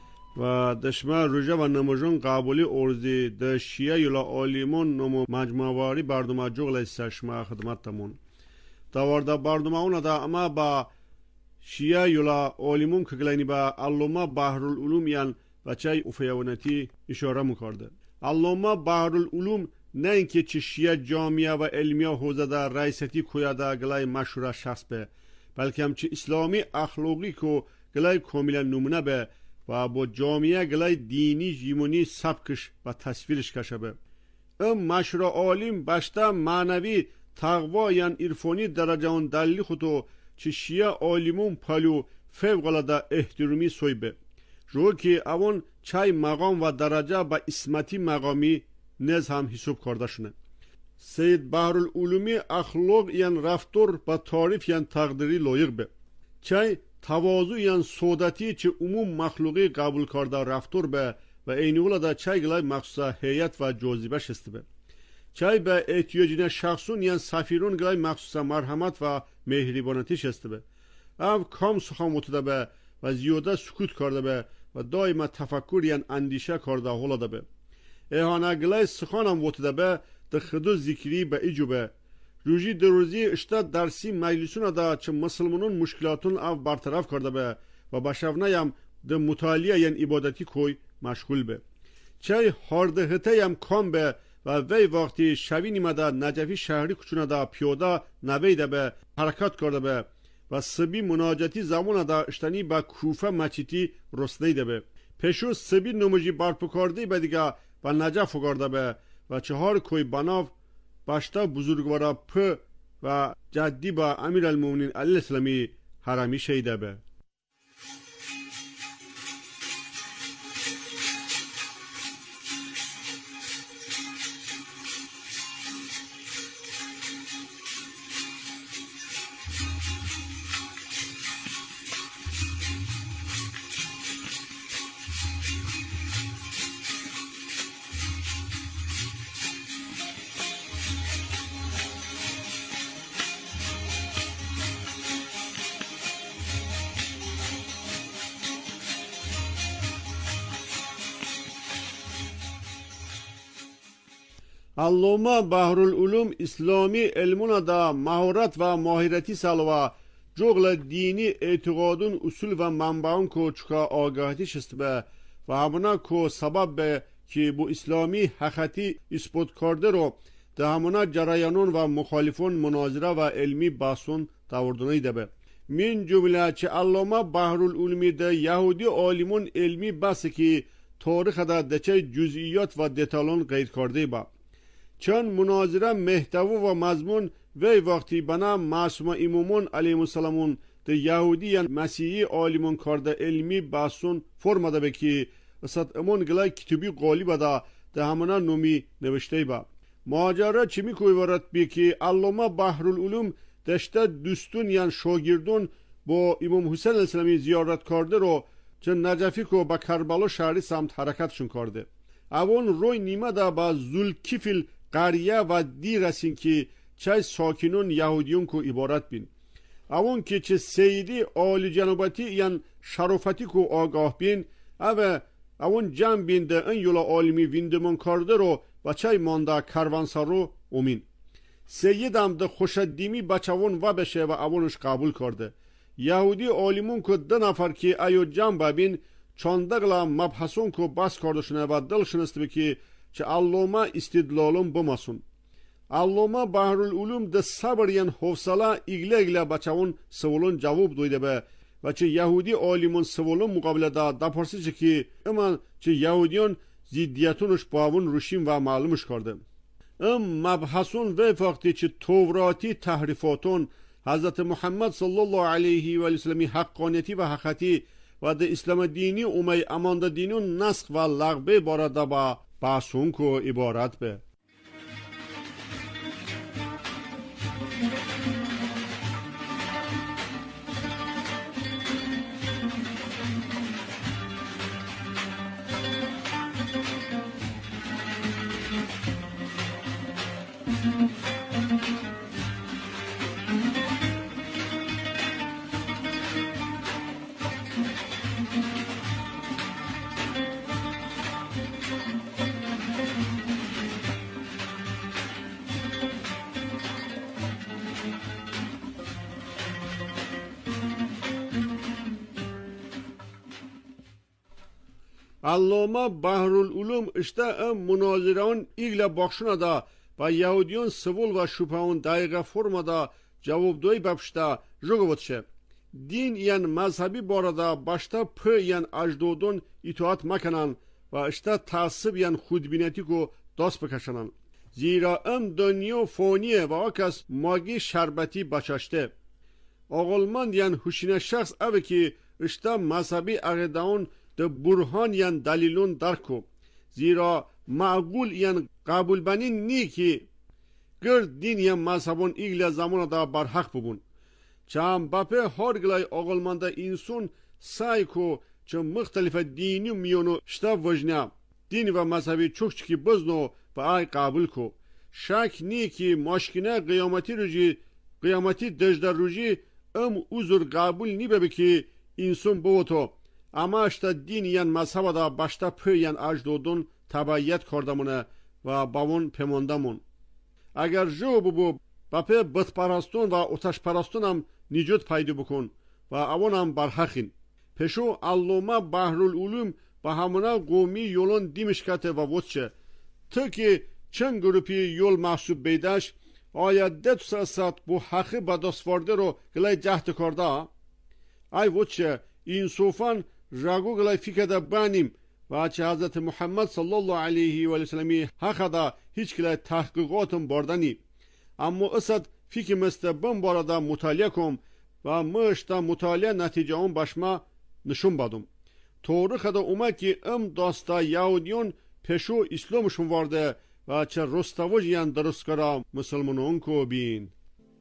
و دشمه روژه و نموژون قابلی ارزی د شیعه یولا عالمون نمو مجموعواری برنامه جغل است شما خدمت تمون دوارده برنامه اون دا اما با شیعه یولا عالمون که گلینی با علامه بحرالعلوم یان بچه افیونتی اشاره میکرده. علامه بحرالعلوم نه اینکه چه شیعه جامعه و علمیه حوزه دا رئیستی کویاده گلای مشهور شخص به بلکه هم چه اسلامی اخلاقی کو گلای کاملا نمونه به و با جامعه گلای دینی جیمونی سبکش و تصویرش کشه به. ام مشهور عالم بشته معنوی تقوا یان عرفانی درجه اون دلیل خودو چه شیعه عالمون پلو فوق العاده احترامی سوی به جو که اون چای مقام و درجه با اسمتی مقامی نز هم حساب کرده شونه. سید بحرالعلومی اخلاق یان رفتار با تعریف یان تقدیری لایق به چای تواضع یان سودتی چه عموم مخلوقی قبول کرده رفتار به و اینولا دا چای گلای مخصوص هیئت و جاذبه شسته به چای به احتیاجین شخصون یان سفیرون گلای مخصوص مرحمت و مهربانیتی شسته به او کم سخن گفته به و زیاده سکوت کرده به و دائما تفکر یان اندیشه کرده هولاده به اهانه گلای سخن هم گفته به د خدو ذکری به ایجوبه روزی دروزی اشتا درسی مجلسون دا چه مسلمانون مشکلاتون او برطرف کرده به و بشفنه هم د مطالعه یان عبادتی کوی مشغول به چه هاردهته هم کام به و وی وقتی شوی نیمه دا نجفی شهری کچونه دا پیاده نویده به حرکت کرده به و سبی مناجتی زمان دا اشتنی با کوفه مچیتی رسنیده به پیشو سبی نموجی برپو کرده به دیگه و نجف کرده به و چهار کوی بناو باشتا بزرگوارا پ و جدی با امیر المومنین علی الاسلامی حرامی شیده به علامه بحرالعلوم اسلامی علمون دا مهارت و ماهرتی سالوا جغل دینی اعتقادون اصول و منبعون کو چکا آگاهتی شست به و همونا کو سبب به که بو اسلامی حقیقتی اثبات کرده رو ده همونا جریانون و مخالفون مناظره و علمی بحثون داوردونی ده به من جمله چه علامه بحرالعلومی ده یهودی عالمون علمی بس که تاریخ ده دچه جزئیات و دیتالون قید کرده با چون مناظره محتوا و مضمون وی وقتی بنا معصوم امامان علیهم السلام ده یهودی یا مسیحی آلیمون کرده علمی باسون فرماده بکی اسات امون گلای کتبی قولی بدا ده همانا نومی نوشته با ماجرا چی می کوی ورد بی که علامه بحرالعلوم دشته دوستون یا شاگردون با امام حسین الاسلامی زیارت کرده رو چه نجفی که با کربلا شهری سمت حرکتشون کرده اون روی نیمه دا با زولکیفل قریه و دی رسین که چه ساکنون یهودیون که عبارت بین اون که چه سیدی آلی جنوبتی یا شرافتی که آگاه بین او اون جمع بین ده این یولا عالمی ویندمان کرده رو و چه مانده کروانسا رو امین سیدم ده خوشدیمی بچهون و بشه و اونش قبول کرده یهودی عالمون که ده نفر که ایو جمع ببین چاندقلا مبحثون که بس کردشونه و دل شنسته بکی چه علامه استدلالون بماسون علامه بحرالعلوم ده صبر ین حوصله ایگله ایگله بچهون سوالون جواب دویده به و چه یهودی عالمون سوالون مقابله دا دا پرسی چه که اما چه یهودیان زیدیتونش با اون روشیم و معلومش کرده ام مبحثون و وقتی چه توراتی تحریفاتون حضرت محمد صلی الله علیه و سلم حقانیتی و حقیقتی و ده اسلام دینی امی امانده دینون نسخ و لغبه بارده با بحثون که عبارت به علامه بحرالعلوم اشته ام مناظران ایگل باخشونه دا با یهودیان سوال و شوپاون دایگه فرما دا جواب دوی بپشته جوگوت شه دین یعن مذهبی بارده باشته پر یعن اجدادون اطاعت مکنن و اشته تعصب یعن خودبینتی که دست بکشنن زیرا ام دنیا فانیه و آکس ماگی شربتی بچشته اقلمند یعن حشین شخص اوه که اشته مذهبی عقیدهون ده برهان یعن دلیلون درکو زیرا معقول یعن قبول بنین نی که گرد دین یعن مذهبون ایگل زمان دا برحق ببون چم باپه هرگلای اقلمانده اینسون سعی کو چه مختلف دینی میونو شتا وجنه دین و مذهبی چوک چکی بزنو و آی قبول کو شک نی که ماشکینه قیامتی روژی قیامتی دجدر روژی ام اوزر قبول نی ببی که اینسون بوتو اما اشتا دین یعن مذهب دا باشتا پر یعن اجدادون تبعیت کردمونه و باون پماندمون اگر جو ببو باپه بت پرستون و اتش پرستون هم نجات پیدا بکن و اون هم برحقین پشو علامه بحرالعلوم با همونه قومی یولون دیمش کته و وچه تو که چند گروپی یول محسوب بیدش آیا ده تو ساعت بو حقی بدستوارده رو گلای جهت کرده ای وچه این صوفان راگو گلای فکر بانیم و چه حضرت محمد صلی الله علیه و سلمی حق دا هیچ گلای تحقیقاتم باردنی اما اسد فکر مسته بم بارده مطالعه کم و مشتا مطالعه نتیجه اون باشما نشون بدم تاریخ دا اومد که ام داستا یهودیون پشو اسلامشون وارده و چه رستوج یعن درست کرا مسلمانون کو بین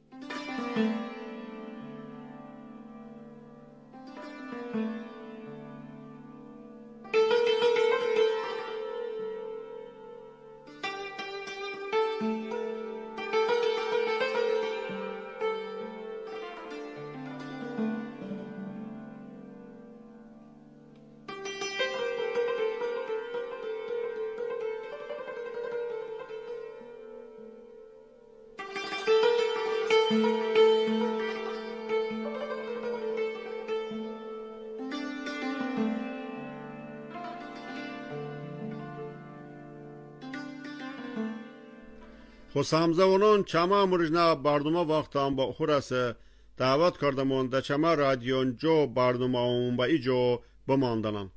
خسامزوانان چما مرجنا برنامه وقت هم با خورسه دعوت کردمون در چما رادیون جو برنامه هم با ایجو بماندنم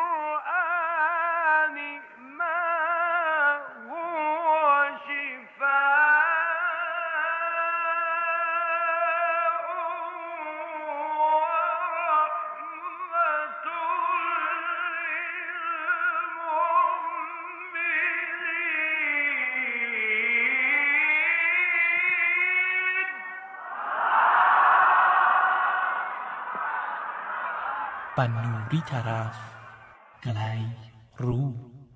ما هو شفاء به نوری طرف گلی رو.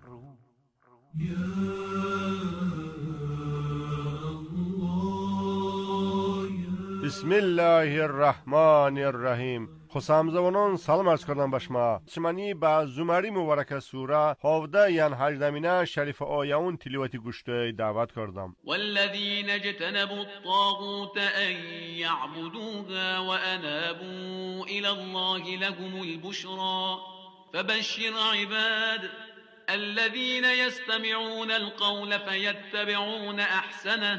بسم الله الرحمن الرحیم. خسام زبانان سلام عرض کردم به شما. شمانی با زمری مبارک سوره هفده یان هجدمینه شریف آیون تلاوت گوشته دعوت کردم. والذین اجتنبوا الطاغوت ان یعبدوها وانابوا الی الله لهم البشرى فبشر عباد الذين يستمعون القول فيتبعون احسنه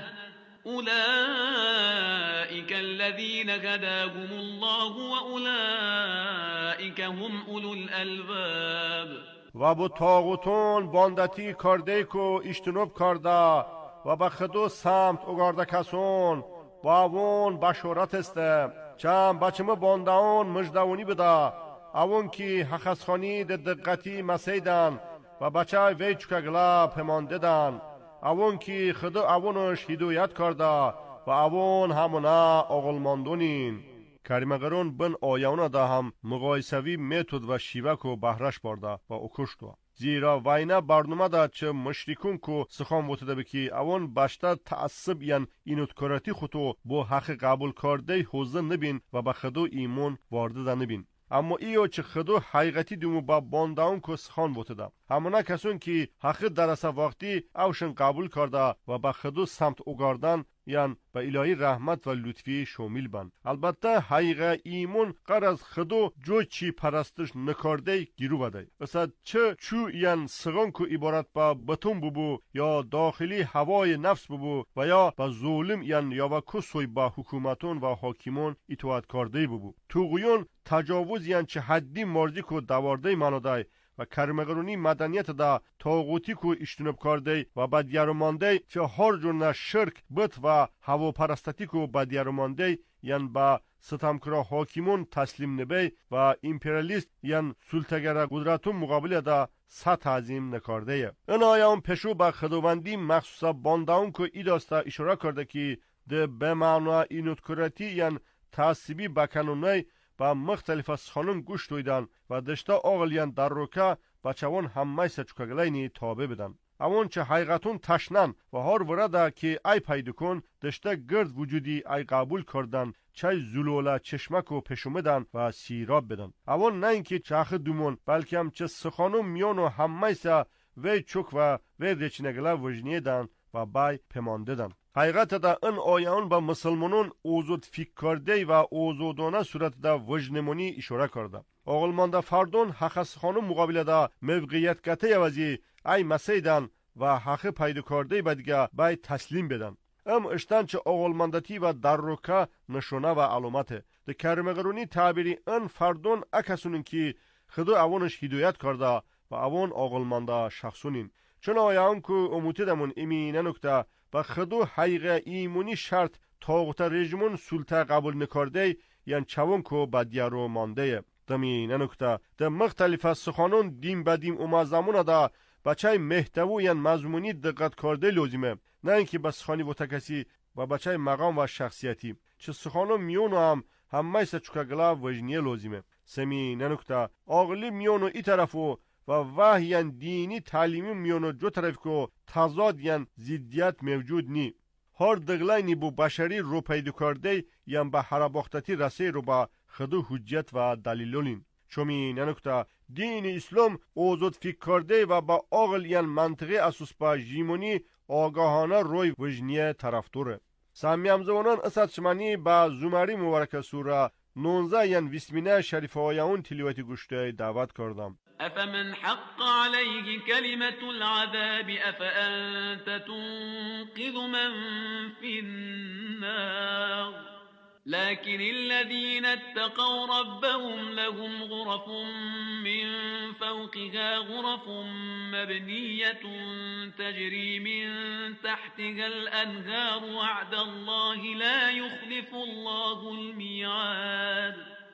أولئك الذين هداهم الله وأولئك هم أولو الألباب. و با طاغوتون باندتی کرده کو اجتناب کرده و به خدو سمت اگرده کسون با اون بشارت است چم بچم باندهون مجدونی بده اون کی حخصخانی ده دقتی مسیدن و بچه وی چکگلا پمانده دن اون کی خدا اونش هدایت کرده و اون همونا اغلماندونین. کریمگرون بن آیونا دا هم مقایسوی میتود و شیوه کو بهرش برده و اکشتو. زیرا وینه برنامه دا چه مشرکون کو سخان وطده بکی اون بشتر تعصب یان اینوتکراتی خودو با حق قبول کرده حوزه نبین و به خدا ایمون وارده دا نبین. اما ایو چه خدو حقیقتی دومو با بانداون کس خان بوده همونا کسون که حق درس وقتی اوشن قبول کرده و با خدو سمت اگاردن یان با الهی رحمت و لطفی شامل بند. البته حقیقه ایمون قرض خدو جو چی پرستش نکرده گیرو بده. مثلا چه چو یان سگان کو عبارت با بطن ببو یا داخلی هوای نفس ببو و یا با ظلم یان یا و کسوی با حکومتون و حاکمون اطاعت کرده ببو. توغیون تجاوز یان چه حدی مرزی کو دوارده مناده و کرمگرونی مدنیت دا طاغوتی کو اجتناب کرده و بدیارو مانده چه هر جور شرک بت و هوا پرستتی کو بدیارو مانده یان با ستمکرا حاکمون تسلیم نبی و امپریالیست یان سلطگر قدرتون مقابل دا سطح عظیم نکرده. این آیام پشو با خداوندی مخصوصا بانداون کو ایداستا اشاره کرده که ده به معنا اینوتکراتی یان تعصبی بکنونه با مختلف از خانم گوش دویدن و دشتا آغلیان در روکه بچوان همه سچکگلینی تابه بدن. اون چه حقیقتون تشنن و هر ورده که ای پیدا کن دشتا گرد وجودی ای قبول کردن چه زلوله چشمک و پشومدن و سیراب بدن. اون نه اینکه چخ دومون بلکه هم چه سخانم میان و همه سه وی چک و وی رچنگله وجنیه دن و بای پمانده دن. حقیقت دا این آیان با مسلمانون اوزود فکر کرده و اوزودانه صورت دا وجنمونی اشاره کرده. اغلمانده فردون حقس خانم مقابل دا موقعیت کته وزی ای مسیدن و حق پیدا کرده با دیگه بای تسلیم بدن. ام اشتن چه اغلماندتی و در روکه نشونه و علامته. ده کرمگرونی تعبیری این فردون اکسونین که خدا اوانش هدایت کرده و اوان اغلمانده شخصونین. چون آیان که اموتی دمون امینه نکته و خدو حقیقه ایمونی شرط طاغوت رژیمون سلطه قبول نکرده یان چون کو بدیارو مانده. دمی ننکته ده مختلف از سخانون دیم بدیم اوما زمونه ده بچه محتوی یان مضمونی دقت کرده لازمه نه اینکه بس خانی و تکسی و بچه مقام و شخصیتی چه سخانون میونو هم همه سچکگلا وجنیه لازمه. سمی ننکته آغلی میونو ای طرفو و وحیان دینی تعلیمی میونو جو طرف کو تضاد یان زیدیت موجود نی. هر دغلینی بو بشری رو پیدا کرده یان به حراباختتی رسی رو با خدو حجت و دلیلونین. چومی ننکته دین اسلام اوزود فکر کرده و با عقل یان منطقه اساس با ژیمونی آگاهانه روی وجنیه طرفدوره. سامی همزمانان اسد شمانی با زمری مبارک سوره نوزده یان ویسمینه شریف آیون تلاوت گوشته دعوت کردم. أفمن حق عليه كلمة العذاب أفأنت تنقذ من في النار لكن الذين اتقوا ربهم لهم غرف من فوقها غرف مبنية تجري من تحتها الأنهار وعد الله لا يخلف الله الميعاد.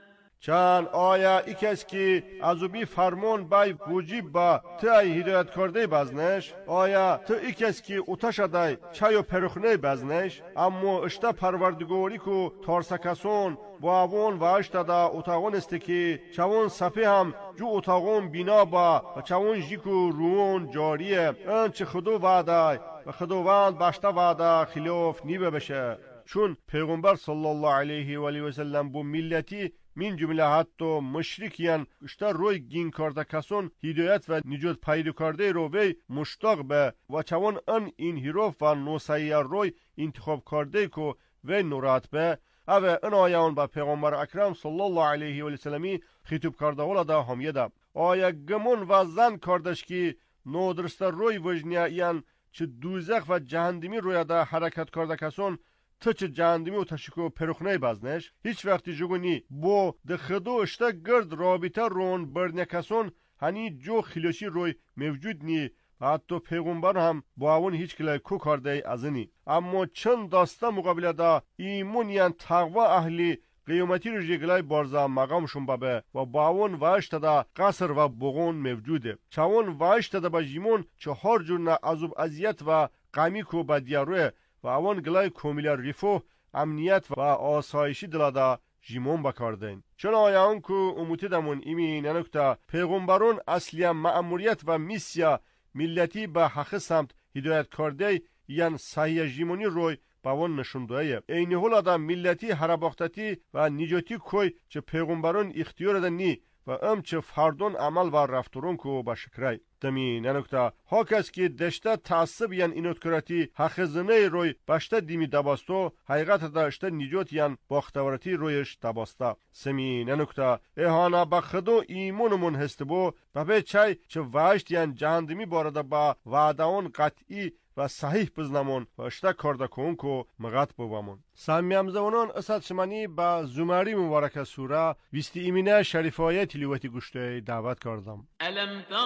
چند آیا ای کس که از بی فرمان بای وجیب با تای هدایت کرده بزنش آیا تو ای کس که اوتش دای چای و پرخنه بزنش اما اشتا پروردگاری کو تارسکسون با اون و اشتا دا اتاقون است که چون صفحه هم جو اتاقون بینا با و چون جیکو روون جاریه انچه خدو وعده و خداوند باشتا وعده خلاف نیبه بشه چون پیغمبر صلی الله علیه و آله و سلم بو ملتی من جمله حتی مشرکیان اشتا روی گین کرده کسون هدایت و نجات پیدا کرده رو وی مشتاق به و چون ان این هیروف و نوسایی روی انتخاب کرده که وی نورات به اوه ان آیان با پیغمبر اکرم صلی الله علیه و آله سلمی خطاب کرده ولا همیه ده آیا گمون و زن کردش که نودرست روی وجنیا یان چه دوزخ و جهنمی روی ده حرکت کرده کسون تا چه جهنمی و تشکو پرخنه بزنش هیچ وقتی جگونی بو ده خدو اشتا گرد رابطه رون برنه کسون هنی جو خلاشی روی موجود نی و حتی پیغمبر هم با اون هیچ کلای کو کرده ازنی اما چند داسته مقابله دا ایمون یان تقوی اهلی قیامتی رو جگلای بارزا مقامشون بابه و با اون واشت دا قصر و بغون موجوده چون واشت دا با جیمون چهار جور نه عذاب اذیت و غمی کو بدیاروه و اون گلای کومیلا ریفو امنیت و آسایشی دلادا جیمون بکاردین چون آیان کو اموتی دمون ایمی ننکتا پیغمبرون اصلی مأموریت و میسیا ملتی به حق سمت هدایت کرده یان صحیح جیمونی روی با اون نشون دهیه اینی حالا دا ملتی هرباختتی و نجاتی کوی چه پیغمبرون اختیار دنی و ام چه فردون عمل و رفتارون کو با شکرای دمی ننکتا ها کس که دشته تعصب یان اینوتکراتی حق زنه روی باشته دیمی دباستو حقیقت داشته نجات یان باختورتی رویش دباسته سمی ننکتا احانا با خدو ایمونمون هست بو ببه چای چه واشت یان جهندمی بارده با وعدهون قطعی و صحیح بزنمون و اشتا کرده کن که مغط بوامون سامیم زمانان اسد شمانی با زماری مبارک سوره ویستی ایمینه شریفای تلیوتی گوشته دعوت کردم الم تر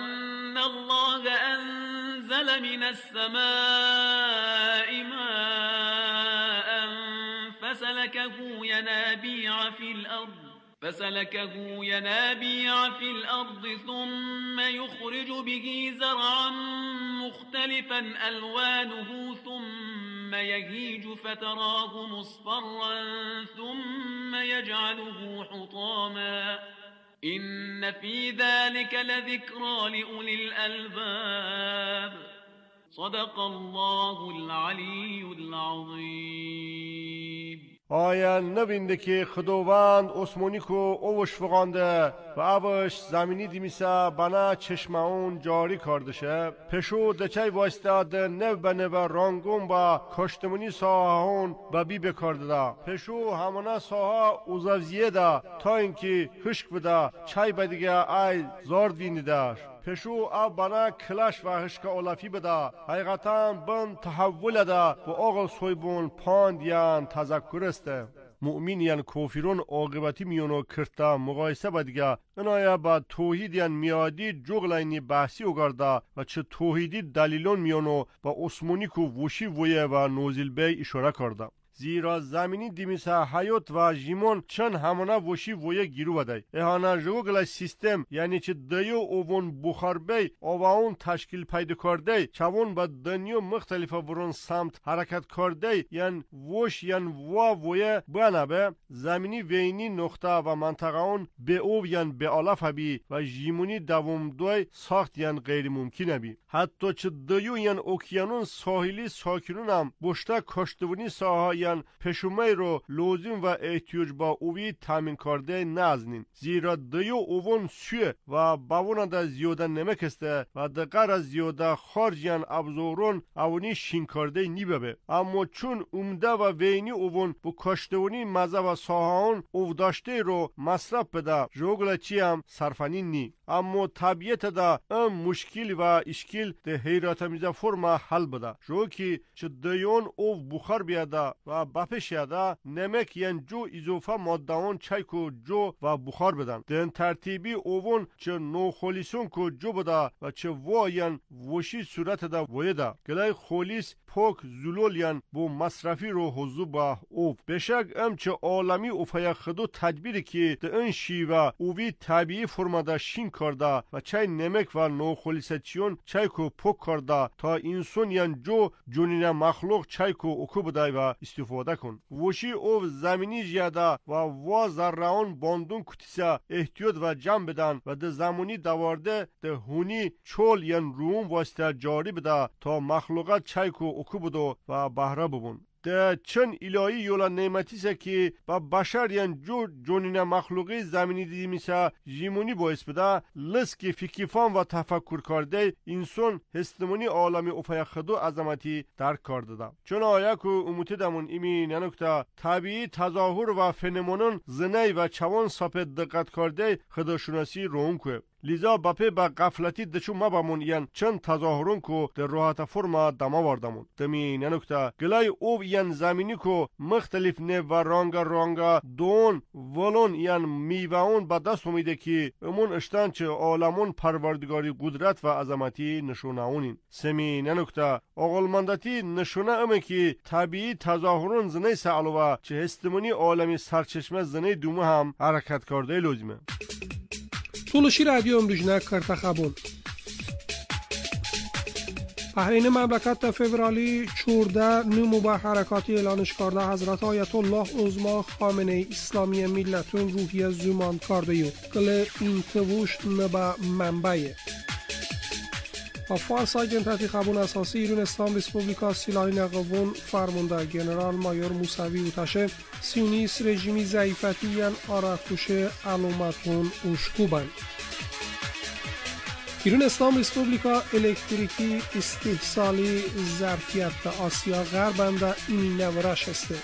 ان الله انزل من السماء ماء فسلكه ينابيع في الارض فسلكه ينابيع في الأرض ثم يخرج به زرعا مختلفا ألوانه ثم يهيج فتراه مصفرا ثم يجعله حطاما إن في ذلك لذكرى لأولي الألباب صدق الله العلي العظيم آیا نبینده که خداوند اسمونی کو اوش فقانده و اوش زمینی دیمیسه بنا چشمون جاری کردشه پشو دچای واسطه نو به نو رانگون با کشتمونی ساهون با بی بکرده دا پشو همانا ساها اوزاوزیه دا تا اینکه خشک بده چای بدیگه ای زارد وینده پشو آب بنا کلاش و هشکا اولافی بده حقیقتا بند تحول ده و آقل سویبون پاند یان تذکر استه مؤمن یان کوفیرون عاقبتی میونو کرتا مقایسه بدگه انایا با توحید یان میادی جغلینی بحثی اگرده و چه توحیدی دلیلون میونو با اسمونی کو وشی ویه و نوزیل بی اشاره کرده زیرا زمینی دیمیسه حیات و جیمون چند همانا وشی ویه گیرو بده احانا جوگل سیستم یعنی چه دیو اوون بخار بی آواون تشکیل پیدا کرده چون با دنیو مختلف ورون سمت حرکت کرده یعنی وش یعنی وا ویه بنابه زمینی وینی نقطه و منطقه اون به او یعنی به آلاف بی و جیمونی دوم دوی ساخت یعنی غیر ممکنه بی حتی چه دیو یعنی اوکیانون ساحلی ساکنون هم بشته کشتونی ساها یعنی پشومه رو لازم و احتیاج با اوی تامین کرده نازنین زیرا دیو اوون سوی و باونا دا زیاده نمکسته و دقر از زیاده خارجیان ابزورون اونی شین کرده نیبه اما چون عمده و وینی اوون بو کشتونی مزه و ساهان او داشته رو مصرف بده جوگل چی هم صرفنین نی اما طبیعت دا ام مشکل و اشکل ده حیرت میزه فرما حل بده جو که چه دیون او بخار بیاده و و بپشیده نمک ین جو اضافه مادهان چای کو جو و بخار بدن. دن ترتیبی اوون چه نو خلیسون کو جو بده و چه واین وشی صورت دا ویده. گلای خلیس پاک زلول ین بو مصرفی رو حضور با اوف. بشک ام چه عالمی اوفای خدو تدبیری که ده این شیوه اووی طبیعی فرماده شین کرده و چای نمک و نو خلیسچیون چای کو پاک کرده تا انسان ین جو جنین مخلوق چای کو اوکو بده و استفاده کن. وشی اوف زمینی جیاده و وا ذرهان باندون کتیسه احتیاط و جمع بدن و ده زمانی دوارده ده هونی چول ین روم واسطه جاری بده تا مخلوقات چای کو اوکو بده و بهره ببون. ده چن الهی یولا نعمتیسه که با بشر ین جو جنین مخلوقی زمینی دیمیسه جیمونی باعث بده لس که فکیفان و تفکر کرده انسان هستمونی عالمی افای خدو عظمتی درک کرده ده. چون آیا که اموتی دمون ایمی ننکتا طبیعی تظاهر و فنمونون زنی و چوان ساپت دقت کرده خداشناسی روم که لیزا بپی با غفلتی دچو مبامون ین چند تظاهرون کو در راحت فرما دما واردمون. دمی ننکتا گلای او ین زمینی کو مختلف نه و رانگا رانگا دون ولون ین میوهون با دست امیده که امون اشتان چه عالمون پروردگاری قدرت و عظمتی نشونه اونین. سمی ننکتا اغلمندتی نشونه امه که طبیعی تظاهرون زنه سعلوه چه هستمونی عالمی سرچشمه زنه دومه هم حرکت کرده لازمه. تولشی رادیو امروژنا کرتا خبون. بحرین مملکت فوریه چهارده نمو به حرکاتی اعلانش کرده حضرت آیت الله عظما خامنه اسلامی ملتون روحیه زمان کرده یو کل این توش نبا منبعه. با فارس آجنتاتی خبون اساسی ایران اسلام ریسپوبلیکا سلاحی نقوون فرمانده جنرال مایور موسوی اوتشه سیونیست رژیمی ضعیفتی ین آرکوش علومتون اوشکوبن. ایران اسلام ریسپوبلیکا الکتریکی استحصالی ظرفیت آسیا غربنده این نورش استه.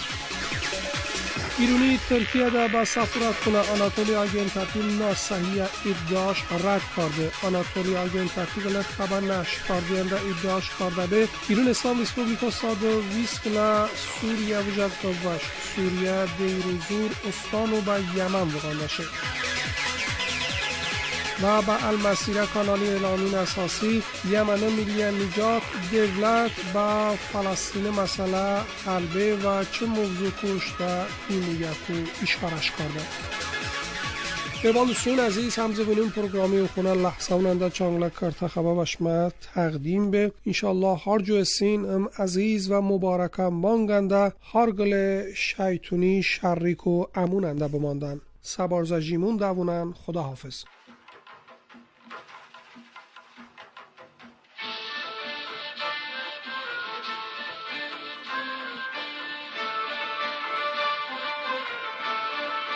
ایرانی ترکیه دا با سفارت خونه آناتولی آگنتاتی ناسحی ادعاش رد کرده. آناتولی آگنتاتی گله خبر نشر کرده ادعاش کرده به ایران اسلام ریسپوبلیکا سادو ویس کلا سوریه وجد دوش سوریه دیروزور استان و با یمن بغانده شد. و با المسیره کانالی اعلانون اساسی یمن ملی نجات دولت با فلسطین مسئله حلبه و چه موضوع کشته حمایت اشارش کرده. به دوستان عزیز همزبانان پروگرامی خونه لحظه اوننده چانگله کرتا خبر بشمت تقدیم به انشالله هر جو سین ام عزیز و مبارکم مانگنده هر گل شیطونی شریک و اموننده بماندن. سبارزا جیمون دوونن. خدا حافظ.